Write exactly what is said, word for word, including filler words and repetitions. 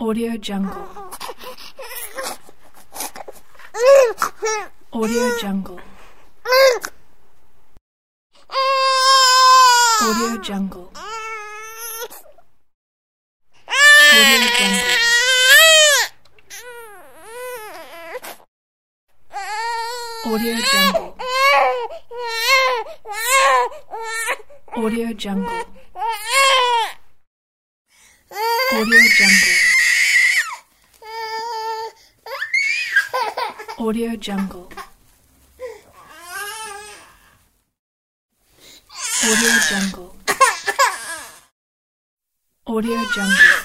Audio Jungle. Audio Jungle. Audio Jungle. Audio Jungle. Audio Jungle. Audio Jungle. Audio Jungle. Audio Jungle. Audio Jungle. Audio Jungle.